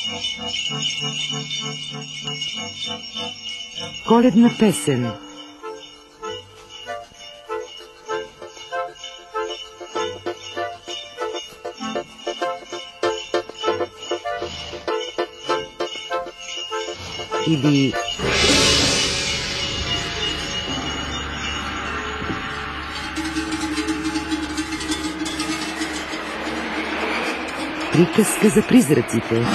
Коледна песен. Или приказка за призраците.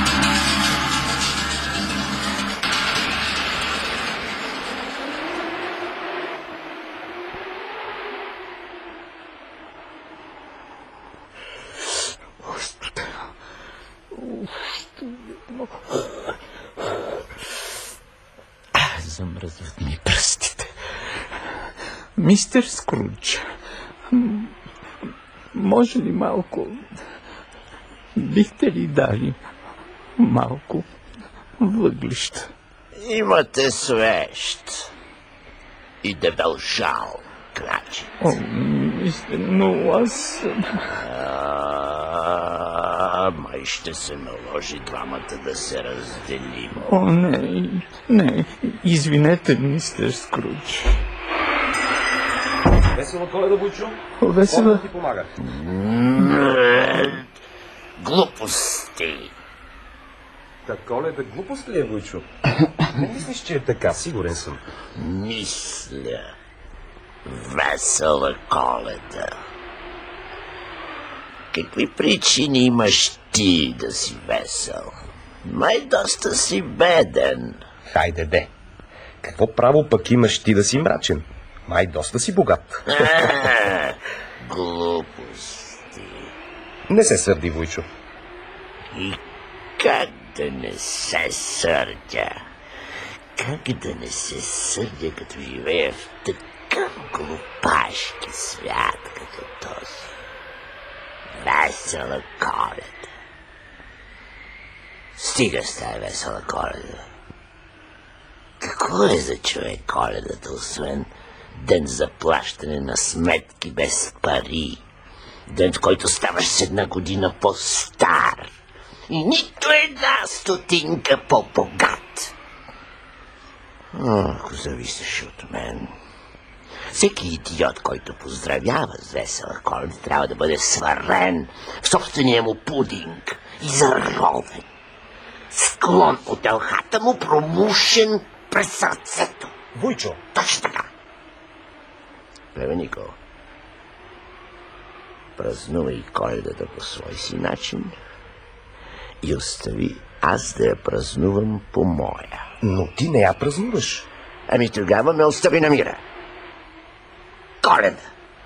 Замръзват ми пръстите. Мистер Скрудж, може ли малко... Бихте ли дали малко въглища? Имате свещ и дебел жал, крачи. О, мистер, но аз... Май ще се наложи двамата да се разделим. О, не, извинете, мистер Скрудж. Весела Коледа, Войчо? Весела... Ти помага. Глупости. Та Коледа глупост ли е, Войчо? Не мислиш, че е така, сигурен съм. Мисля. Весела Коледа. Какви причини имаш ти да си весел? Май доста си беден. Хайде, де. Какво право пък имаш ти да си мрачен? Май доста си богат. Глупости. Не се сърди, Войчо. И как да не се сърдя? Как да не се сърдя, като живея в такъв глупашки свят, като този? Весела Коледа. Стига с тая весела Коледа. Какво е за човек Коледата, освен ден за плащане на сметки без пари? Ден, в който ставаш с една година по-стар и нито една стотинка по-богат. Ако зависеше от мен, всеки идиот, който поздравява с весела Коледа, трябва да бъде сварен в собствения му пудинг и заровен. Склон от елхата му промушен през сърцето. Войчо! Точно така. Племенико, празнувай Коледата по свой си начин и остави аз да я празнувам по моя. Но ти не я празнуваш. Ами тогава ме остави на мира. Коледа.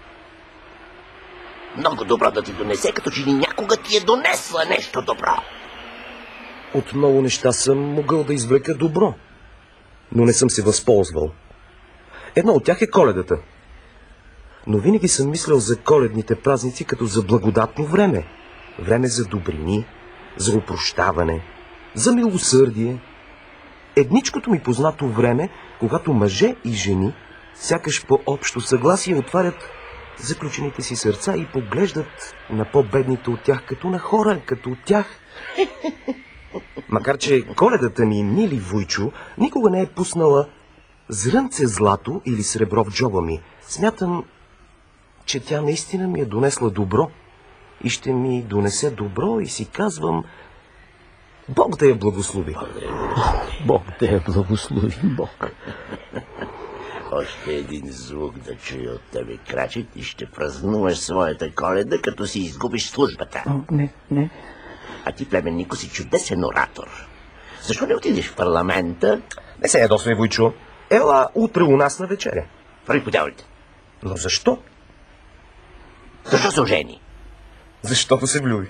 Много добро да ти донесе, като че ли някога ти е донесла нещо добро. От много неща съм могъл да извлека добро, но не съм се възползвал. Едно от тях е Коледата. Но винаги съм мислял за коледните празници като за благодатно време. Време за добрини, за опрощаване, за милосърдие. Едничкото ми познато време, когато мъже и жени, сякаш по общо съгласие, отварят заключените си сърца и поглеждат на по-бедните от тях като на хора, като от тях. Макар че Коледата ми, мили Войчо, никога не е пуснала зрънце злато или сребро в джоба ми. Смятам, че тя наистина ми е донесла добро и ще ми донесе добро и си казвам: Бог да я благослови. Бог да я благослови, Бог. Още един звук да чуя от тебе, Крачет, и ще празнуваш своята Коледа, като си изгубиш службата. Не. А ти, племеннико, си чудесен оратор. Защо не отидеш в парламента? Не се ядосвай, Войчо. Ела утре у нас на вечеря. Прави подявалите. Но защо? Защо се ожени? Защото се влюби.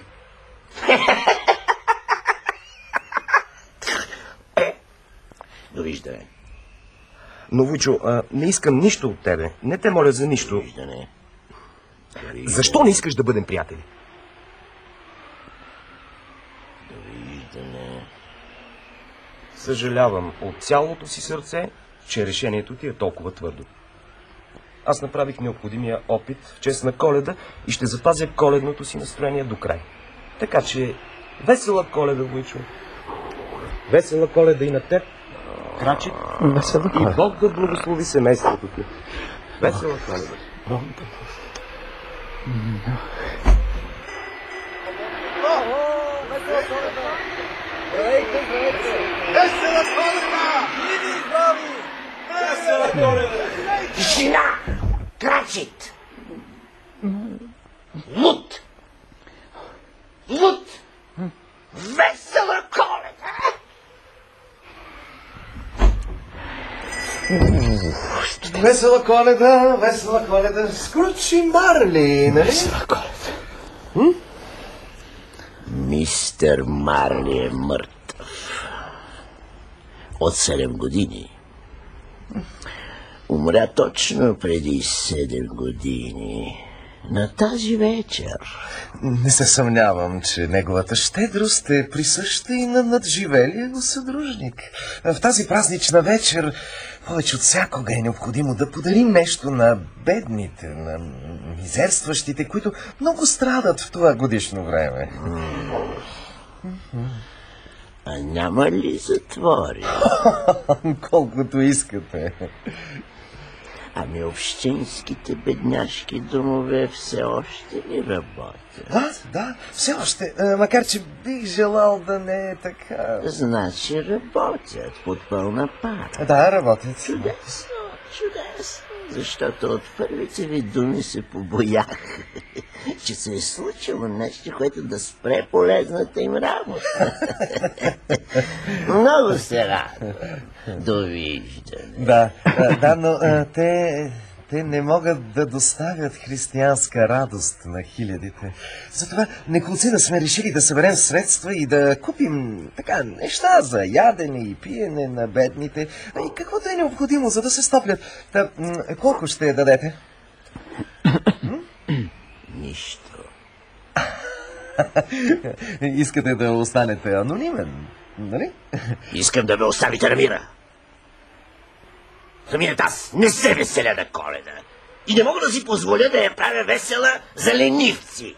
Довиждане. Но, Войчо, не искам нищо от тебе. Не те моля за нищо. Довиждане. Защо не искаш да бъдем приятели? Довиждане. Съжалявам от цялото си сърце, че решението ти е толкова твърдо. Аз направих необходимия опит в чест на Коледа и ще запазя коледното си настроение до край. Така че, весела Коледа, Войчо! Весела Коледа и на теб, Крачик. Весела И Коледа. Бог да благослови семейството ти. Весела Коледа. Бог да... Тишина! Крачит! Луд! Луд! Весела Коледа! Весела Коледа, весела Коледа. Скруч и Марли, нали? Весела Коледа. Мистер Марли е мъртъв. От 7 години. Умря точно преди 7 години. На тази вечер. Не се съмнявам, че неговата щедрост е присъща и на надживелия го съдружник. В тази празнична вечер повече от всякога е необходимо да подарим нещо на бедните, на мизерстващите, които много страдат в това годишно време. А няма ли затвори? Колкото искате. Ами общинските бедняшки домове все още ли работят? Да, все още. Макар че бих желал да не е така. Значи работят под пълна пара. Да, работят. Чудесно, чудесно. Защото от първите ви думи се побоях, че се е случило нещо, което да спре полезната им работа. Много се радвам. Довиждане. Да, но те не могат да доставят християнска радост на хилядите. Затова неколцина сме решили да съберем средства и да купим така неща за ядене и пиене на бедните и каквото е необходимо, за да се стоплят. Колко ще дадете? Нищо. Искате да останете анонимен, нали? Искам да ме оставите на мира. Самият аз не се веселя на Коледа. И не мога да си позволя да я правя весела за ленивци.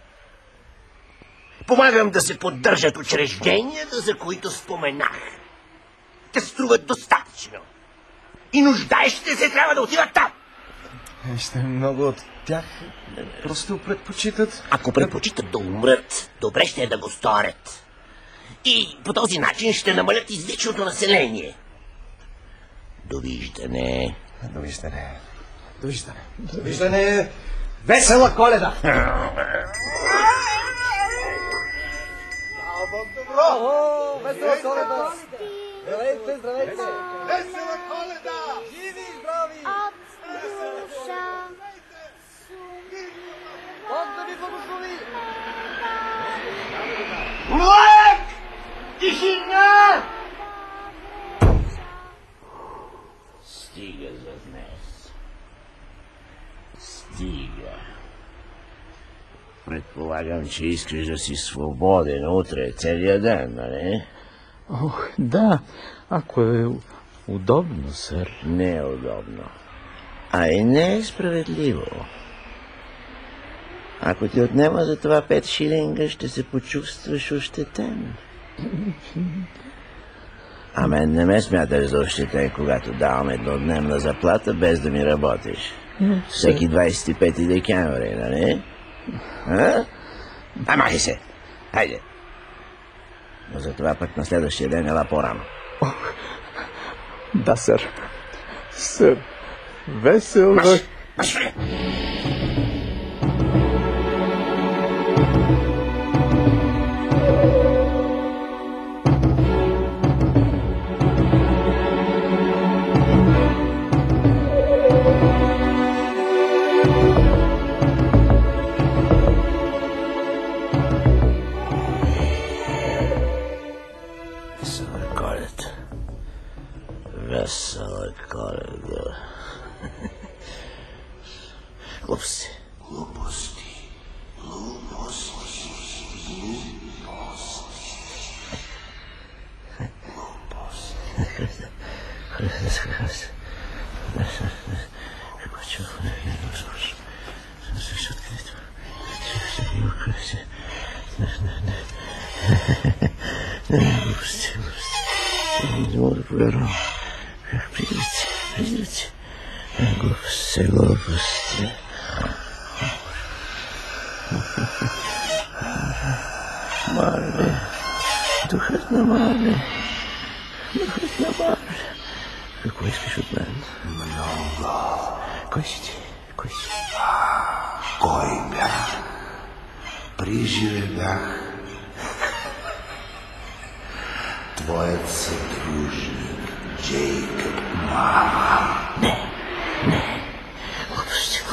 Помагам да се поддържат учрежденията, за които споменах. Те струват достатъчно. И нуждаещите се трябва да отиват там. Ще много от тях просто предпочитат... Ако предпочитат да умрат, добре ще е да го сторят. И по този начин ще намалят излишното население. Довиждане. Довиждане. Довиждане. Довиждане. Весела Коледа! Весела Коледа! Здравейте, здравейте! Весела Коледа! Живи и здрави! От душа. Бог да ви благослови! Млък! Тишина! Стига за днес. Стига. Предполагам, че искаш да си свободен утре целия ден, нали? Ох, да, ако е удобно, сър. Не е удобно. А и не е справедливо. Ако ти отнема за това 5 шилинга, ще се почувстваш ощетен. А мен не ме смяташ за ощетен, когато давам еднодневна заплата, без да ми работиш. Всеки 25 декември, нали? Махай се! Хайде! Но за това пък на следващия ден ела по-рано. Да, сър. Сър, весела... Маш! Весела Коледа. Глупости. Глупости. Глупости. Не мога да повярвам. Призраци. Глупости. Марле. Духът на Марле. Какво искаш от мен? Много. Кой си ти? Кой бях? Приживе бях. Твоят съдружник, Джейкъб Марле. Не. Глупости.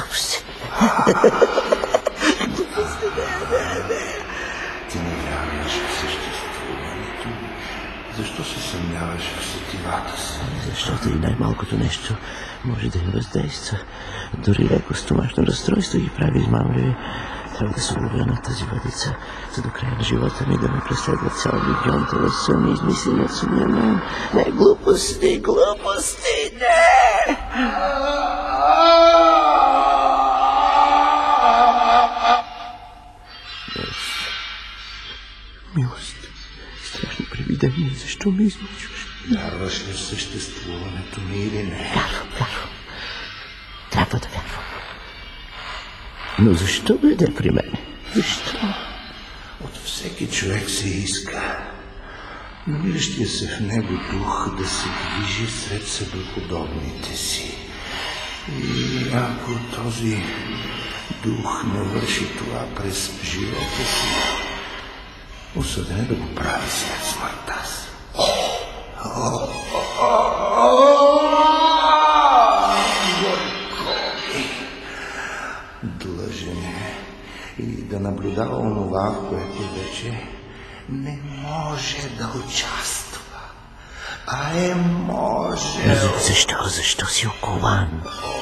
Ти не вярваш в съществуването. Защо се съмняваш в сетивата си? Защото и най-малкото нещо може да им въздейства. Дори леко стомашно разстройство ги прави измамливи. Трябва да се уловя на тази въдица, за до края на живота ми да ме преследва цял легион телесън и измислени от самия мен. Не, глупости, не! Милост. Страшно привидение. Защо ме измъчваш? Вярваш ли в съществуването ми или не? Вярвам. Трябва да вярвам. Но защо дойде при мен? Защо? От всеки човек се иска намиращия се в него дух да се движи сред себеподобните си. И ако този дух не върши това през живота си, осъден е да го прави след смъртта си. Длъжен е и да наблюдава онова, в което вече не може да участва. Може. Защо си окован?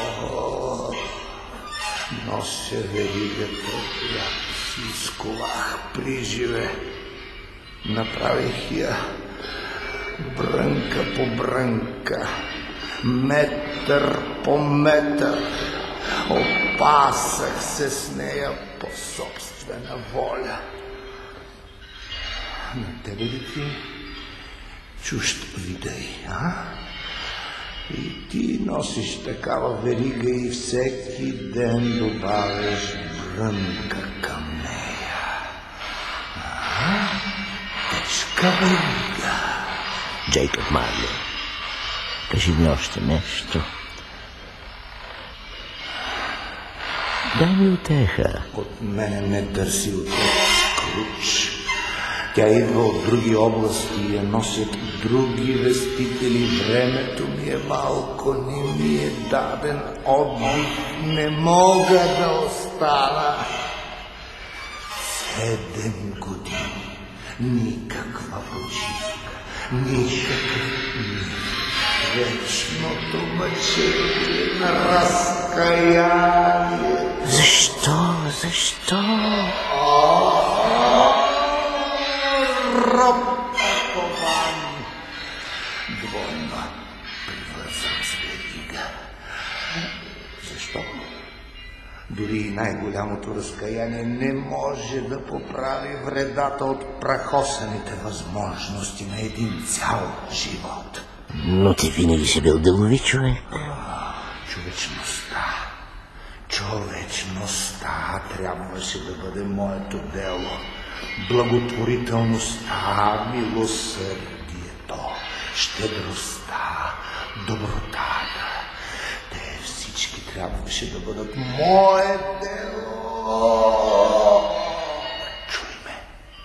Нося веригата, която си изковах приживе. Направих я брънка по брънка, метър по метър. Опасах се с нея по собствена воля. На тебе ли ти чужд видей, а? И ти носиш такава верига и всеки ден добавяш брънка към нея. Тежка верига. Джейкъб Марле, кажи ми още нещо. Дай ми утеха. От мене не търси утеха Скруч. Тя идва от други области и я носят други вестители. Времето ми е малко, не ми е даден отдих. Не мога да остана. 7 години. Никаква почивка. Никакъв мир. Вечното мъчение на разкаяние. Защо? Ръпакован. Двойно привързан с верига. Защо? Дори и най-голямото разкаяние не може да поправи вредата от прахосаните възможности на един цял живот. Но ти винаги си бил делови човек. Човечността трябваше да бъде моето дело. Благотворителността, милосърдието, щедростта, добротата. Те всички трябваше да бъдат мое дело. Чуй ме.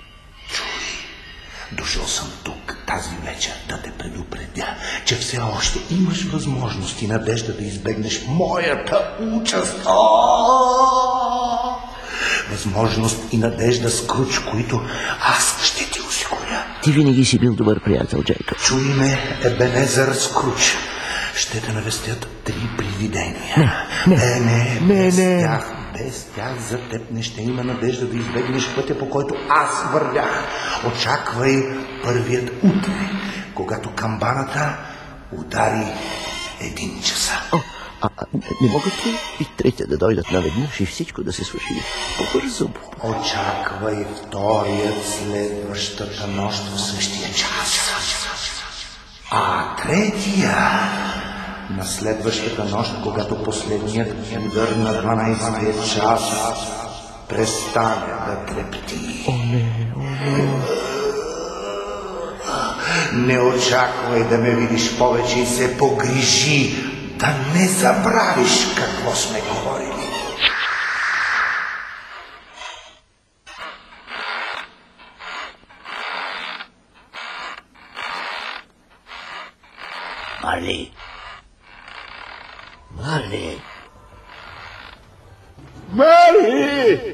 Дошъл съм тук тази вечер да те предупредя, че все още имаш възможност и надежда да избегнеш моята участ. Възможност и надежда, Скруч, които аз ще ти осигуря. Ти винаги си бил добър приятел, Джейкъб. Чуй ме, Ебенезър Скруч. Ще те навестят 3 привидения. Не. Без тях за теб не ще има надежда да избегнеш пътя, по който аз вървях. Очаквай първият утре, когато камбаната удари 1 часа. Не могат ли и трите да дойдат наведнъж и всичко да се свърши по-бързо? Очаквай вторият следващата нощ в същия час. А третия на следващата нощ, когато последният удар на 12-тия час престане да трепти. О, не. Не очаквай да ме видиш повече и се погрижи да не забравиш какво сме говорили. Марли! Марли! Мари!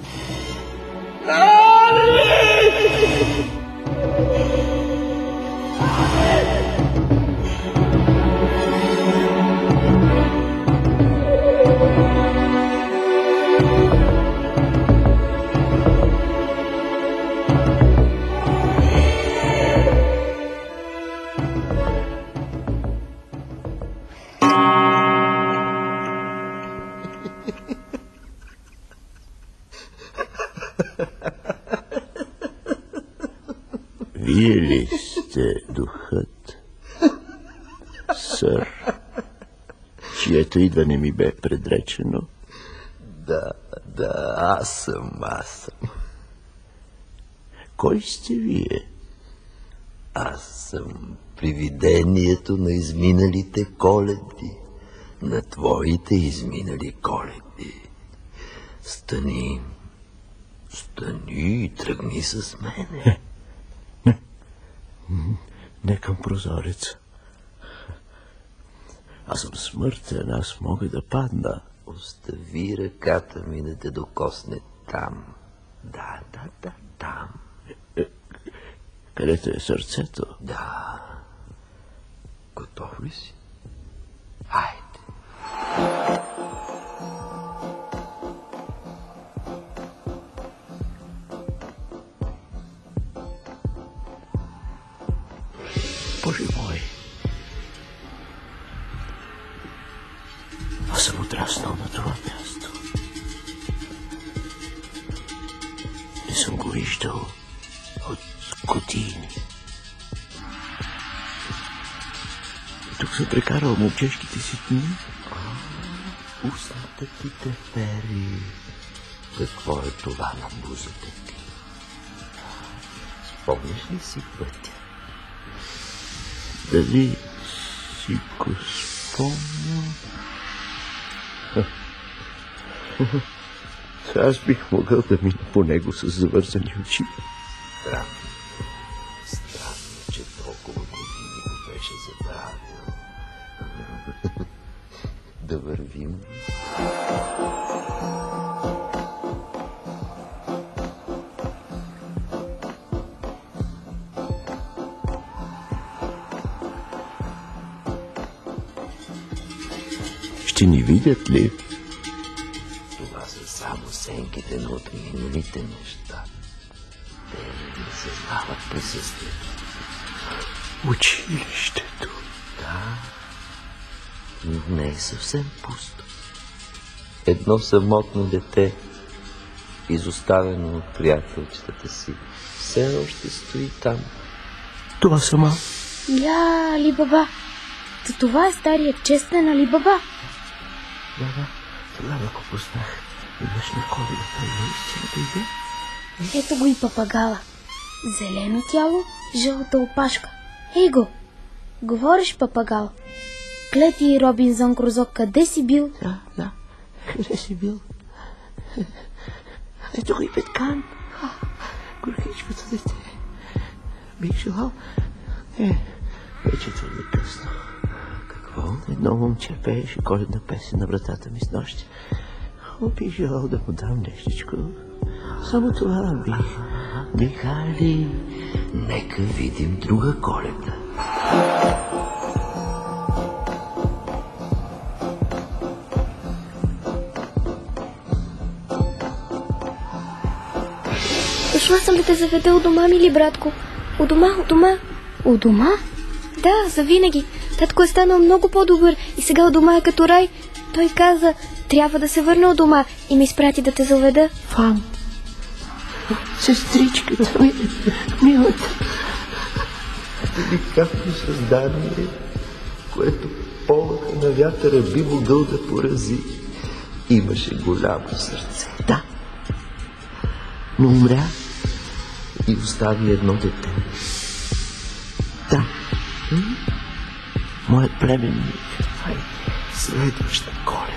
Вие ли сте духът, сър, чието идване ми бе предречено? Да, аз съм. Кой сте вие? Аз съм привидението на изминалите Коледи, на твоите изминали Коледи. Стани и тръгни с мене. Не към прозореца. Аз съм смъртен, аз мога да падна. Остави ръката ми да те докосне там. Да, там. Където е сърцето? Да. Готов ли си? Хайде. Боже мой! Аз съм отраснал на това място. Не съм го виждал от години. Тук съм прекарал момчешките си дни. Устната ти тефери. Какво е това на бузата ти? Спомниш ли си пътя? Дали си го спомням? Аз бих могъл да мина по него с завързани очи. Странно, че толкова години го беше забравил. Да вървим. Ще ни видят ли? Това са само сенките на отминалите неща. Те не съзнават присъствието. Училището. Да, но не е съвсем пусто. Едно самотно дете, изоставено от приятелчетата си, все още стои там. Това сама. Я, Али Баба. Това е старият честен Али Баба. Да, тогава го познах. Идваш на Коледа, той наистина дойде. Ето го и папагала. Зелено тяло, жълта опашка. Ей го! Говориш, папагал. Клети Робинзон Крузо, къде си бил? Да. Къде си бил? Ето го и Петкан. Горкичкото дете. Бих желал... вече твърде късно. Какво? Едно момче пееше коледна песен на вратата ми с нощи. Бих желал да му дам нещичко. Само това бих... Али, нека видим друга Коледа. Дошла съм да те заведа у дома, мили братко. У дома. У дома? Да, завинаги. Татко е станал много по-добър и сега у дома е като рай. Той каза, трябва да се върна у дома и ме изпрати да те заведа. Фан, сестричката ми, милата. Деликатно създание, което полъха на вятъра би могъл да порази. Имаше голямо сърце. Да, но умря. И остави едно дете. Да, моят племенник. Следваща Коледа.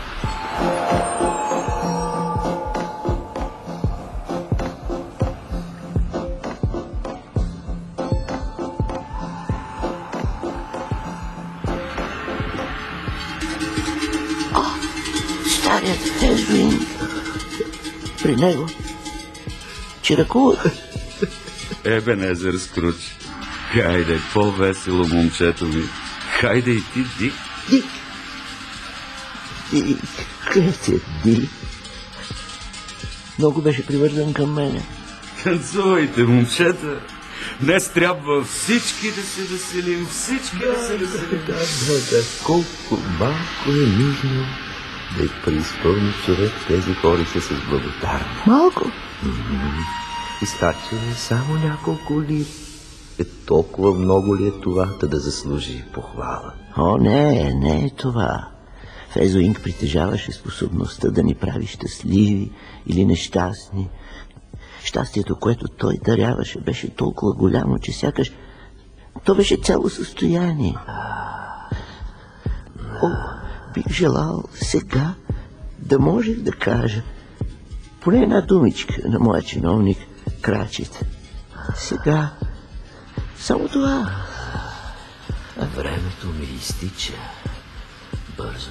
Старият Фезуин. При него чиракувах. Ебенезер Скруч. Хайде, по-весело, момчето ми. Хайде и ти, Дик. Дик. Дик. Клетият Дик. Много беше привързан към мене. Танцувайте, момчета. Днес трябва всички да се веселим, всички да се веселим. Да, колко малко е нужно да преизпълни човек тези хорица с благодарност. Малко? Изхарчени само няколко лири. Толкова много ли е това, да заслужи похвала? О, не е това. Фезуинг притежаваше способността да ни прави щастливи или нещастни. Щастието, което той даряваше, беше толкова голямо, че сякаш то беше цяло състояние. О, бих желал сега да можех да кажа поне една думичка на моя чиновник Крачет. Сега само това. А времето ми изтича. Бързо.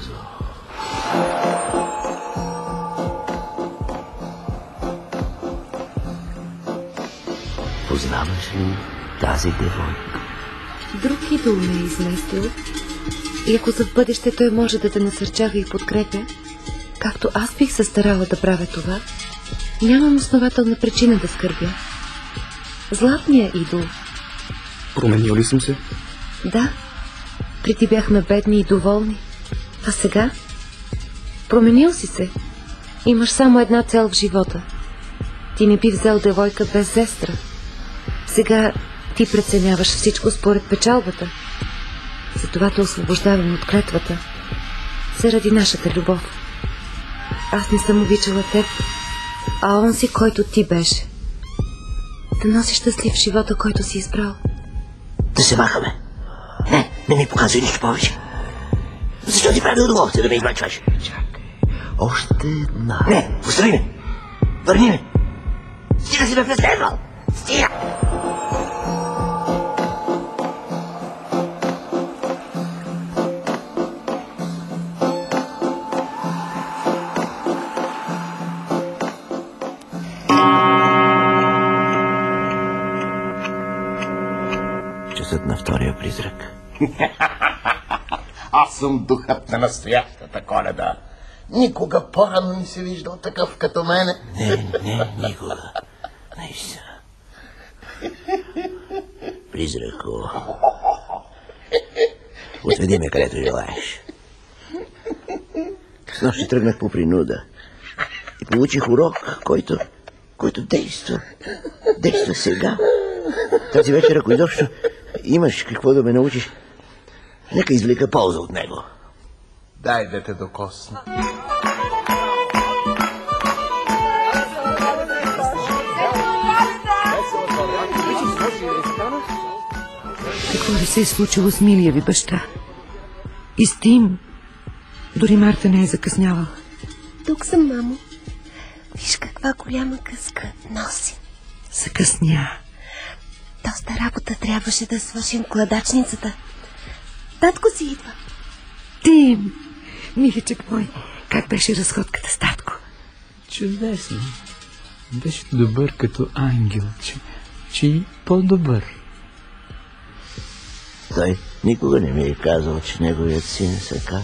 Познаваш ли тази девойка? Друг идол ме е изместил. И ако за в бъдеще той може да те насърчава и подкрепя, както аз бих се старала да правя това, нямам основателна причина да скърбя. Златният идол. Променил ли съм се? Да. Преди бяхме бедни и доволни. А сега? Променил си се. Имаш само една цел в живота. Ти не би взел девойка без зестра. Сега ти преценяваш всичко според печалбата. Затова те освобождавам от клетвата. Заради нашата любов. Аз не съм обичала теб, а он си, който ти беше. Да носиш щастлив живота, който си избрал. Да се махаме. Не ми показвай нищо повече. Защо ти прави удоволствие да ме измъчваш? Чакай, още една. Не, остави ме. Върни ме. Стига си ме преследвал. Стига. Часът на втория призрак. Аз съм духът на настоящата Коледа. Никога по-рано не си виждал такъв като мене. Не, никога. Наистина. Призрако. Отведи ме където желаеш. Снощи тръгнах по принуда и получих урок, който действа. Действа сега. Тази вечер, ако изобщо имаш какво да ме научиш, нека извлека полза от него. Дай да те докосна. Какво ли се е случило с милия ви баща? И с Тим? Дори Марта не е закъснявала. Тук съм, мамо. Виж каква голяма къска носи. Закъсня. Доста работа трябваше да свършим кладачницата. Татко си идва. Тим, миличък мой, как беше разходката с татко? Чудесно. Беше добър като ангел, че и по-добър. Той никога не ми е казал, че неговият син се кат.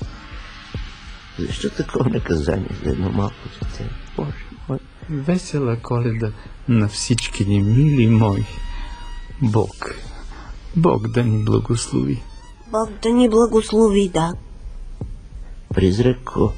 Защо такова наказание за едно малко дете? Боже мой. Весела Коледа на всички ни, мили мои. Бог Бог да ни благослови. Бог да ни благослови, да. Призрако,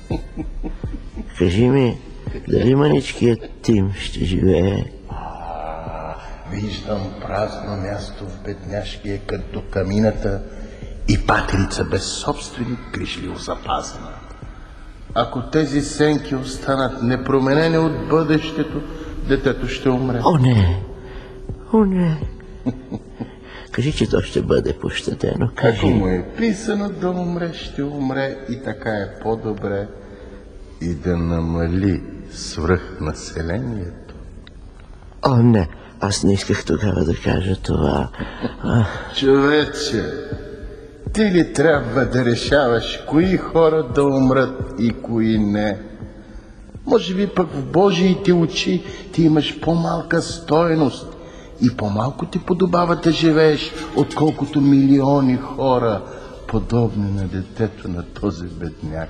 кажи ми, дали мъничкият Тим ще живее? Виждам празно място в бедняшкия кът до камината и патерица без собственик грижливо запазена. Ако тези сенки останат непроменени от бъдещето, детето ще умре. О, не! О, не! Кажи, че то ще бъде пощадено. Кажи. Ако му е писано да умре, ще умре и така е по-добре и да намали свръхнаселението. О, не! Аз не исках тогава да кажа това. Човече, ти ли трябва да решаваш кои хора да умрат и кои не? Може би пък в Божиите очи ти имаш по-малка стойност и по-малко ти подобава да живееш, отколкото милиони хора, подобни на детето на този бедняк.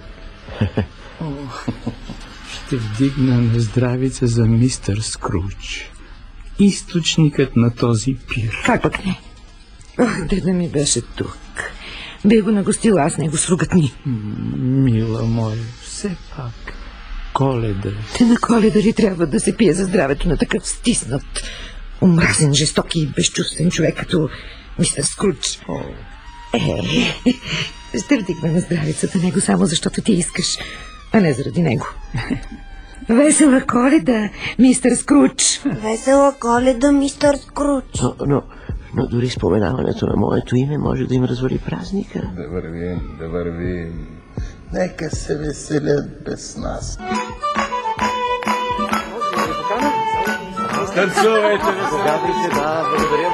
Ще вдигна на здравица за мистер Скруч, източникът на този пир. Как пък не? Ох, деда ми беше тук. Би го нагостила аз него с ругатни. Мила моя, все пак Коледа. Те на Коледа ли трябва да се пие за здравето на такъв стиснат, омразен, жесток и безчувствен човек като мистер Скруч? Ще вдигна на здравица за него само защото ти искаш, а не заради него. Весела Коледа, мистер Скруч! Весела Коледа, мистер Скруч! Но дори споменаването на моето име може да им развали празника. Да вървим. Нека се веселят без нас. Танцувайте, веселите, да, благодаря.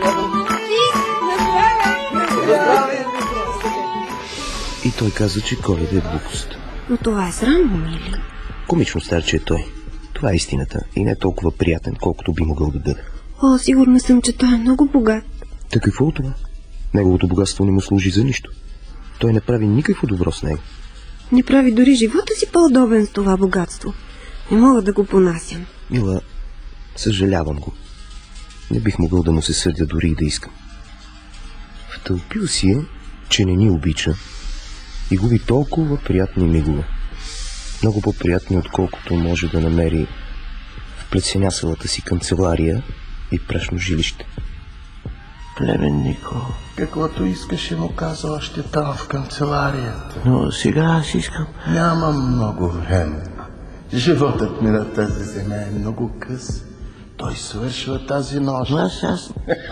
И той каза, че Коледа е глупост. Но това е срамно, мили. Комично старче е той. Това е истината и не е толкова приятен, колкото би могъл да бъде. О, сигурна съм, че той е много богат. Так какво от това? Неговото богатство не му служи за нищо. Той не прави никакво добро с него. Не прави дори живота си по-удобен с това богатство. Не мога да го понасям. Мила, съжалявам го. Не бих могъл да му се сърдя дори и да искам. Втълпил си е, че не ни обича и губи толкова приятни мигове. Много по-приятни, отколкото може да намери в плесенясалата си канцелария и прашно жилище. Племеннико. Каквото искаше му каза още там в канцеларията. Но сега аз искам... Нямам много време. Животът ми на тази земя е много къс. Той свършва тази нощ. Аз...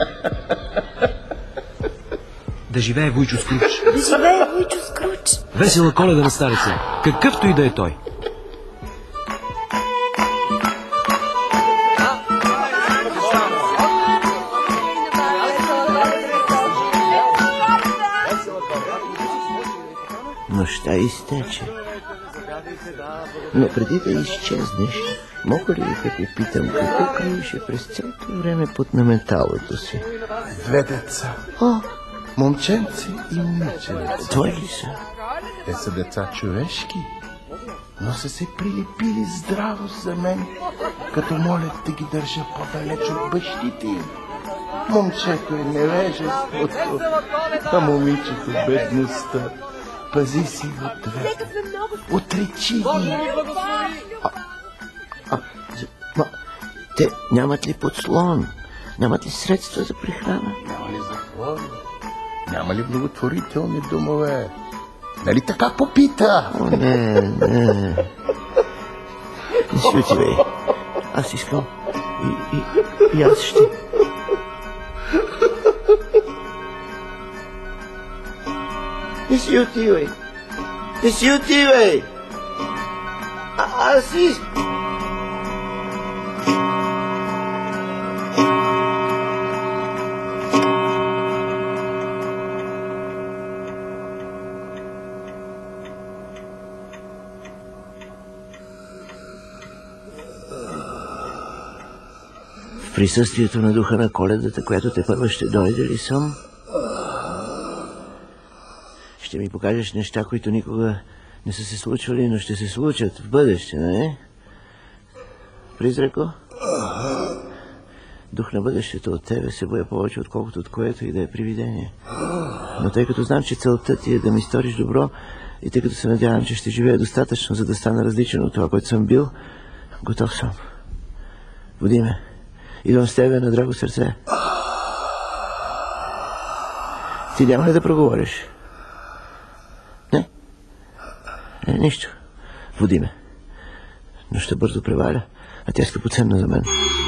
Да живее Войчо Скруч. Да живее Войчо Скруч. Весела Коледа на стареца, какъвто и да е той. Нощта изтече. Но преди да изчезнеш, мога ли да те питам какво криеше през цялото време под наменталото си? 2 деца. Момченци и момиченци. Твои ли са? Те са деца човешки, но са се прилепили здраво за мен, като молят да ги държа по-далеч от бащите им. Момчето е невежеството, а момичето бедността. Пази си ответ. Отречи ги. Те нямат ли подслон? Нямат ли средства за прехрана? Няма ли затвори? Няма ли благотворителни домове? Нали така попита? О, не. Не си отивай. Аз искам. И аз ще... Не си отивай! Не си отивай! Аз искам... В присъствието на духа на Коледата, която тепърва ще дойде ли съм? Ще ми покажеш неща, които никога не са се случвали, но ще се случат в бъдеще, не? Призрако? дух на бъдещето от тебе се боя повече, отколкото от което и да е привидение. Но тъй като знам, че целта ти е да ми сториш добро и тъй като се надявам, че ще живея достатъчно, за да стана различен от това, което съм бил, готов съм. Води ме. Идвам с тебе на драго сърце. Ти няма ли да проговориш? Не? Нищо. Води ме. Но ще бързо преваля, а тя е скъпоценна за мен.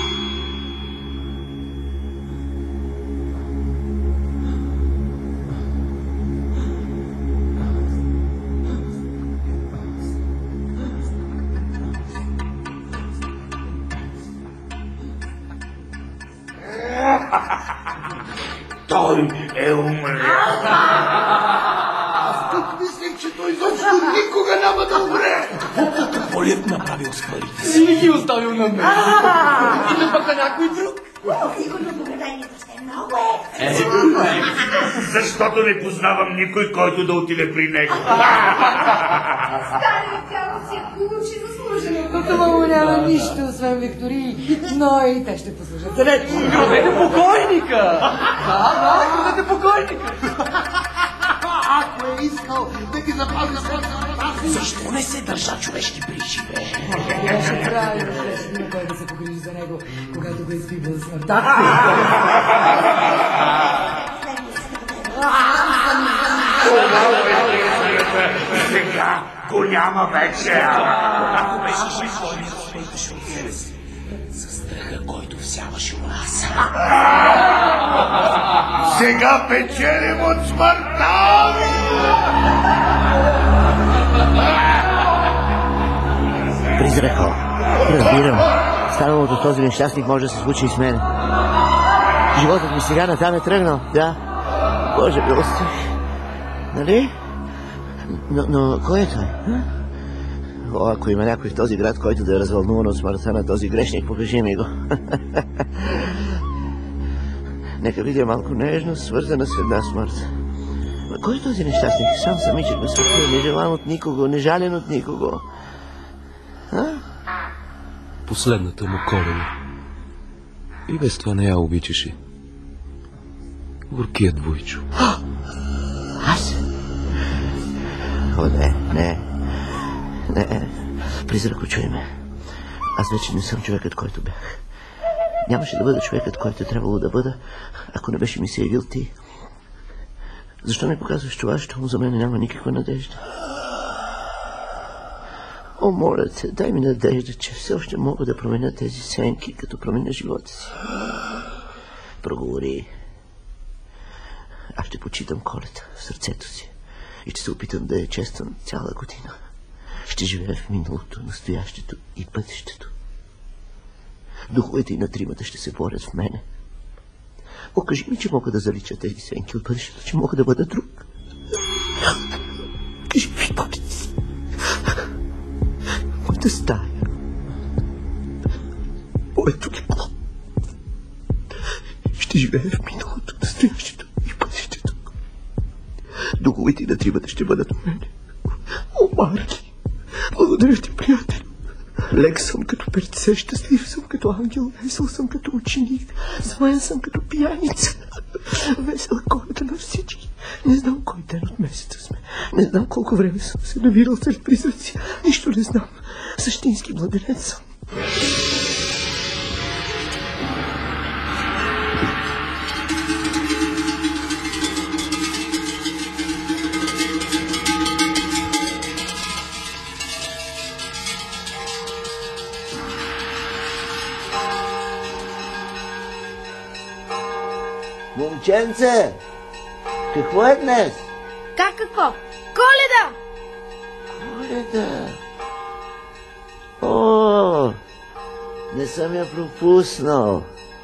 Той е умрял. Аз тук мислех, че той изобщо никога няма да умре. Какво ли е направил с парите си? И ги оставил на мен. Или пък на някой друг. Сигурно поведението ще е много Защото не познавам никой, който да отиде при него. Старият тяло си получи заслужено. Тук му няма нищо, освен Виктории, но и те ще послужат за ред. Гробете покойника! Да, гробете покойника! Ако е искал да ги запазя, защо не се държа човешки при живее? Беше правилно, беше бил той да се погрижи за него, когато го изпива за смъртта. Сега го няма вече. Ако беше жив, той не разпиташе от себе си. Със страха, който всяваше у нас. Сега печелим от смъртта! Призрако, разбирам. Станалото с този нещастник може да се случи и с мен. Животът ми сега натам е тръгнал, да. Боже милости. Нали? Но кой е той? О, ако има някой в този град, който да е развълнуван от смъртта на този грешник, покажи ми го. Нека видя малко нежно, свързана с една смърт. Но кой е този нещастник? Сам самичък на света, нежелан от никого, нежален от никого. Последната му Коледа. И без това не я обичаше. Горкият Войчо. Аз? О, не. Призрако, чуй ме. Аз вече не съм човекът, който бях. Нямаше да бъда човекът, който е трябвало да бъда, ако не беше ми се явил ти. Защо не показваш това, защото за мен няма никаква надежда? О, моля те, дай ми надежда, че все още мога да променя тези сенки, като променя живота си. Проговори. Аз ще почитам Коледа в сърцето си и ще се опитам да я чествам цяла година. Ще живея в миналото, настоящето и бъдещето. Духовете и на тримата ще се борят в мене. Покажи ми, че мога да залича тези сенки от бъдещето, че мога да бъда друг. Кажи ми, Коледа си. Моята стая. Моето легло. Ще живея в миналото, настоящето и бъдещето. Духовете на тримата ще бъдат в мене. О, Марки! Благодаря ти, приятел. Лек съм като перце, щастлив съм като ангел, весел съм като ученик, смаян съм като пияница. Весела Коледа на всички. Не знам кой ден от месеца сме. Не знам колко време съм се навирал сред призраци. Нищо не знам. Същински младенец съм. Момченце, какво е днес? Как какво? Коледа! Коледа? О, не съм я пропуснал.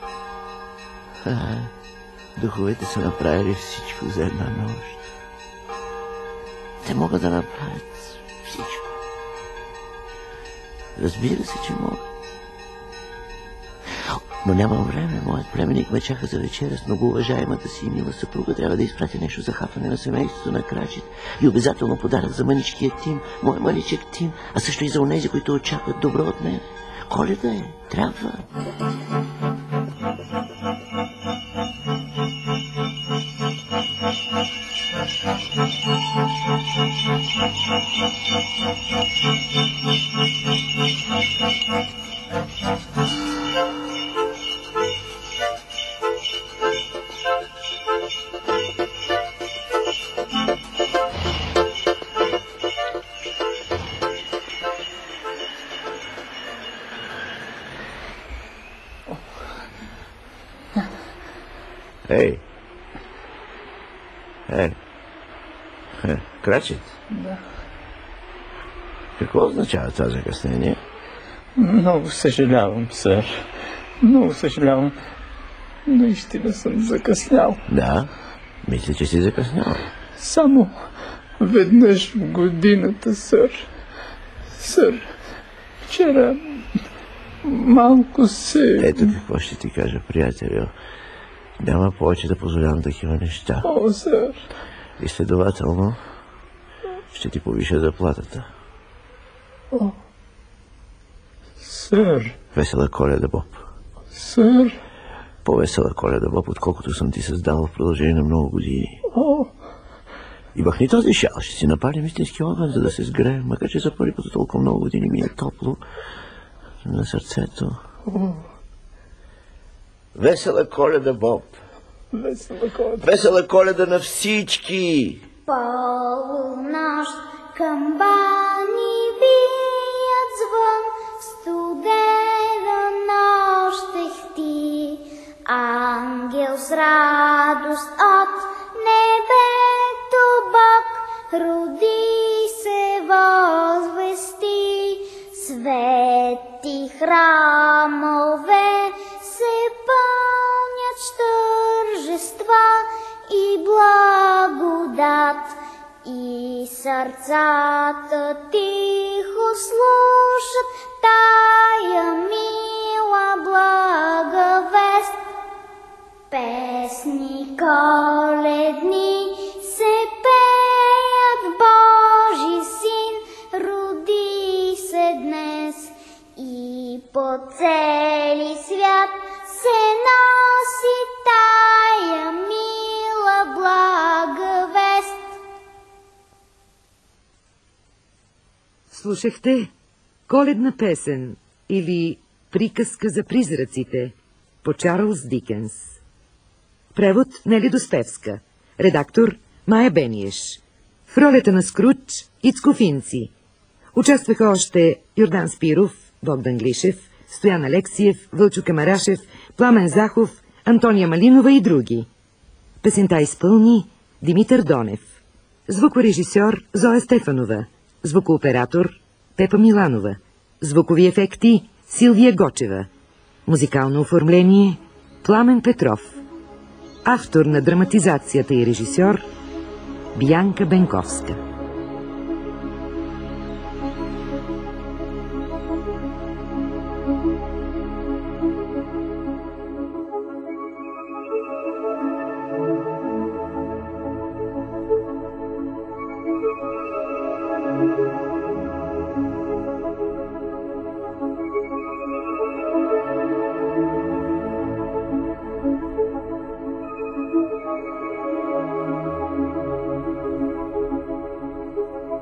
Духовете са направили всичко за една нощ. Те могат да направят всичко. Разбира се, че могат. Но нямам време. Моят племенник ме чака за вечеря с много уважаемата си и мила съпруга. Трябва да изпратя нещо за хапване на семейството на Крачит. И обязателно подарък за мъничкия Тим, мой мъничък Тим, а също и за онези, които очакват добро от мен. Коледа е. Трябва. Ей! Крачет? Да. Какво означава това закъснение? Много съжалявам, сър. Много съжалявам. Наистина съм закъснял. Да, мисля, че си закъснял. Само веднъж в годината, сър. Сър, вчера малко се... Ето какво ще ти кажа, приятелю. Няма повече да позволявам такива неща. О, сър. И следователно ще ти повиша заплатата. О, сър. Весела Коледа, Боб. Сър. По-весела Коледа, Боб, отколкото съм ти създал в продължение на много години. О. И махни този шал, ще си напалим истински огън, за да се сгрее, макар че за първи път толкова много години ми е топло на сърцето. О. Весела Коледа, Боб. Весела Коледа. Весела Коледа на всички! Полунощ камбани бият звън, в студена нощех ти. Ангел с радост от небето Бог роди се, възвести. Свети храмове се пълнят с тържества и благодат, и сърцата тихо слушат тая мила блага вест. Песни коледни се пеят, Божи син роди се днес, и по цели свят се носи тая мила блага вест. Слушахте Коледна песен или Приказка за призраците по Чарлз Дикенс. Превод Нели Доспевска. Редактор Мая Бениеш. В ролята на Скруч Ицко Финци. Участваха още Йордан Спиров, Богдан Глишев, Стоян Алексиев, Вълчо Камарашев, Пламен Захов, Антония Малинова и други. Песента изпълни Димитър Донев. Звукорежисьор Зоя Стефанова. Звукооператор Пепа Миланова. Звукови ефекти Силвия Гочева. Музикално оформление Пламен Петров. Автор на драматизацията и режисьор Бянка Бенковска.